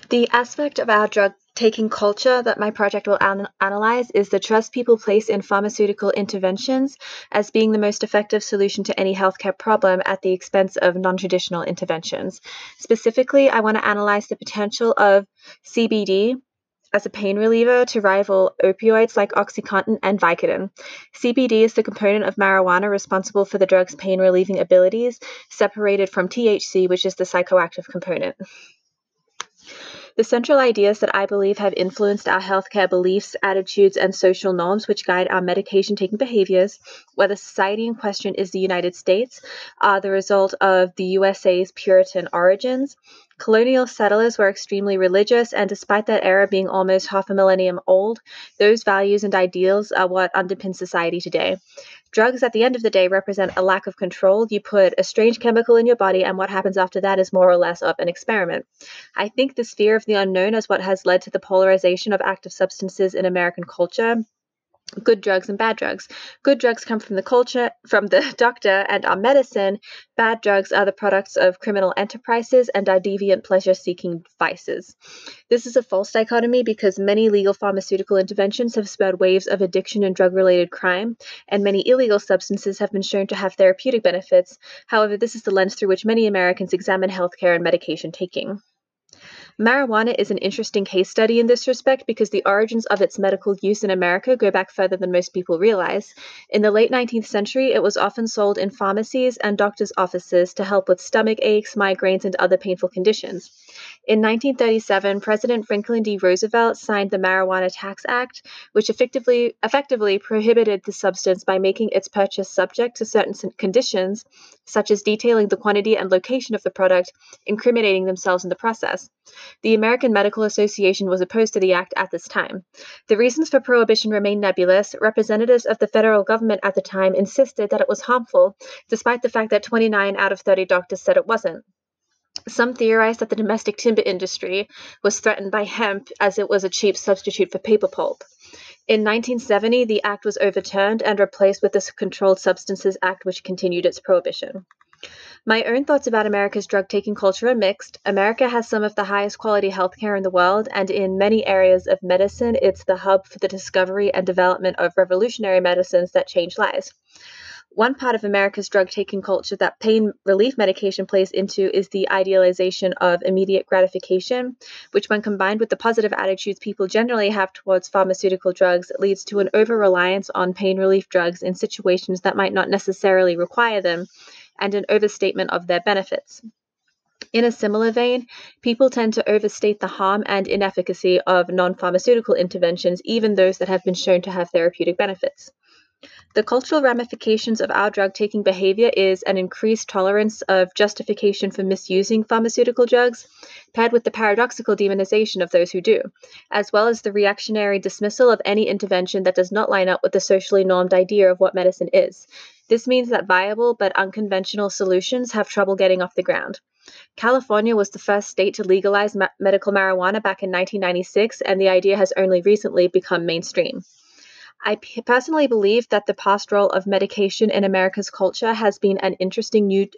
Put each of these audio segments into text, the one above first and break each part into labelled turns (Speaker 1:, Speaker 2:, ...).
Speaker 1: The aspect of our drug taking culture that my project will analyze is the trust people place in pharmaceutical interventions as being the most effective solution to any healthcare problem at the expense of non traditional interventions. Specifically, I want to analyze the potential of CBD as a pain reliever to rival opioids like OxyContin and Vicodin. CBD is the component of marijuana responsible for the drug's pain relieving abilities, separated from THC, which is the psychoactive component. The central ideas that I believe have influenced our healthcare beliefs, attitudes, and social norms which guide our medication taking behaviors, whether society in question is the United States, are the result of the USA's Puritan origins. Colonial settlers were extremely religious, and despite that era being almost half a millennium old, those values and ideals are what underpin society today. Drugs, at the end of the day, represent a lack of control. You put a strange chemical in your body, and what happens after that is more or less of an experiment. I think this fear of the unknown is what has led to the polarization of active substances in American culture. Good drugs and bad drugs. Good drugs come from the culture, from the doctor and our medicine. Bad drugs are the products of criminal enterprises and our deviant pleasure-seeking vices. This is a false dichotomy because many legal pharmaceutical interventions have spurred waves of addiction and drug-related crime, and many illegal substances have been shown to have therapeutic benefits. However, this is the lens through which many Americans examine healthcare and medication taking. Marijuana is an interesting case study in this respect because the origins of its medical use in America go back further than most people realize. In the late 19th century, it was often sold in pharmacies and doctors' offices to help with stomach aches, migraines, and other painful conditions. In 1937, President Franklin D. Roosevelt signed the Marijuana Tax Act, which effectively prohibited the substance by making its purchase subject to certain conditions, such as detailing the quantity and location of the product, incriminating themselves in the process. The American Medical Association was opposed to the act at this time. The reasons for prohibition remain nebulous. Representatives of the federal government at the time insisted that it was harmful, despite the fact that 29 out of 30 doctors said it wasn't. Some theorized that the domestic timber industry was threatened by hemp as it was a cheap substitute for paper pulp. In 1970, the act was overturned and replaced with the Controlled Substances Act, which continued its prohibition. My own thoughts about America's drug-taking culture are mixed. America has some of the highest quality healthcare in the world, and in many areas of medicine, it's the hub for the discovery and development of revolutionary medicines that change lives. One part of America's drug-taking culture that pain relief medication plays into is the idealization of immediate gratification, which, when combined with the positive attitudes people generally have towards pharmaceutical drugs, leads to an over-reliance on pain relief drugs in situations that might not necessarily require them, and an overstatement of their benefits. In a similar vein, people tend to overstate the harm and inefficacy of non-pharmaceutical interventions, even those that have been shown to have therapeutic benefits. The cultural ramifications of our drug-taking behavior is an increased tolerance of justification for misusing pharmaceutical drugs, paired with the paradoxical demonization of those who do, as well as the reactionary dismissal of any intervention that does not line up with the socially normed idea of what medicine is. This means that viable but unconventional solutions have trouble getting off the ground. California was the first state to legalize medical marijuana back in 1996, and the idea has only recently become mainstream. I personally believe that the past role of medication in America's culture has been an interesting new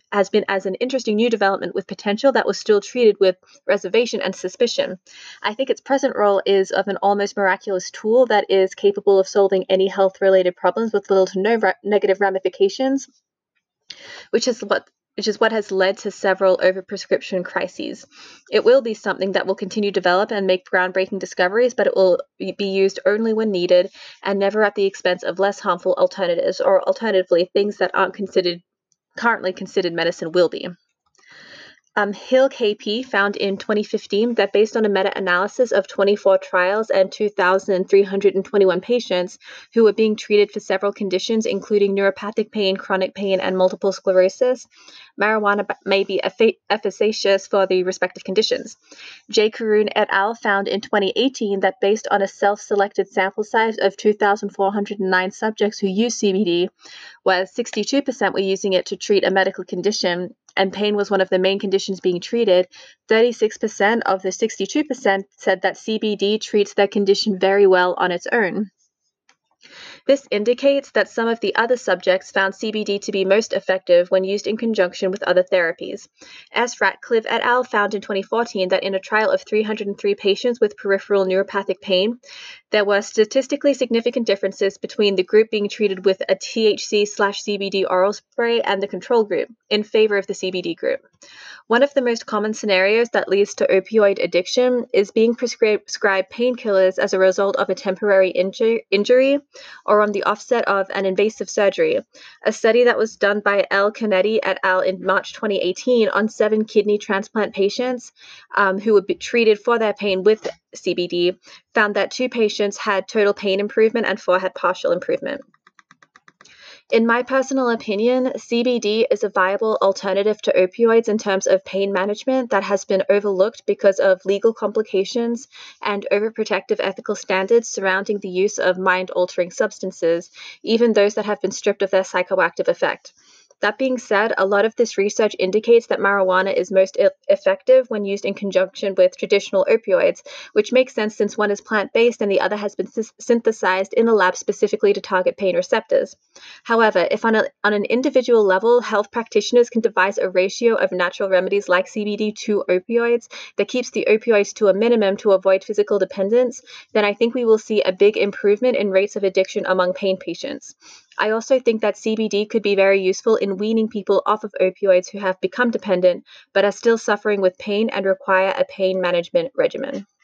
Speaker 1: development with potential that was still treated with reservation and suspicion. I think its present role is of an almost miraculous tool that is capable of solving any health-related problems with little to no negative ramifications, which is what has led to several overprescription crises. It will be something that will continue to develop and make groundbreaking discoveries, but it will be used only when needed and never at the expense of less harmful alternatives, or alternatively, things that aren't currently considered medicine will be. Hill KP found in 2015 that based on a meta-analysis of 24 trials and 2,321 patients who were being treated for several conditions, including neuropathic pain, chronic pain, and multiple sclerosis, marijuana may be efficacious for the respective conditions. J. Karoun et al. Found in 2018 that based on a self-selected sample size of 2,409 subjects who used CBD, where 62% were using it to treat a medical condition, and pain was one of the main conditions being treated, 36% of the 62% said that CBD treats their condition very well on its own. This indicates that some of the other subjects found CBD to be most effective when used in conjunction with other therapies. S. Ratcliffe et al. Found in 2014 that in a trial of 303 patients with peripheral neuropathic pain, there were statistically significant differences between the group being treated with a THC/CBD oral spray and the control group, in favor of the CBD group. One of the most common scenarios that leads to opioid addiction is being prescribed painkillers as a result of a temporary injury or on the offset of an invasive surgery. A study that was done by L. Canetti et al. In March 2018 on 7 kidney transplant patients who would be treated for their pain with CBD found that 2 patients had total pain improvement and 4 had partial improvement. In my personal opinion, CBD is a viable alternative to opioids in terms of pain management that has been overlooked because of legal complications and overprotective ethical standards surrounding the use of mind-altering substances, even those that have been stripped of their psychoactive effect. That being said, a lot of this research indicates that marijuana is most effective when used in conjunction with traditional opioids, which makes sense since one is plant-based and the other has been synthesized in a lab specifically to target pain receptors. However, if on an individual level, health practitioners can devise a ratio of natural remedies like CBD to opioids that keeps the opioids to a minimum to avoid physical dependence, then I think we will see a big improvement in rates of addiction among pain patients. I also think that CBD could be very useful in weaning people off of opioids who have become dependent but are still suffering with pain and require a pain management regimen.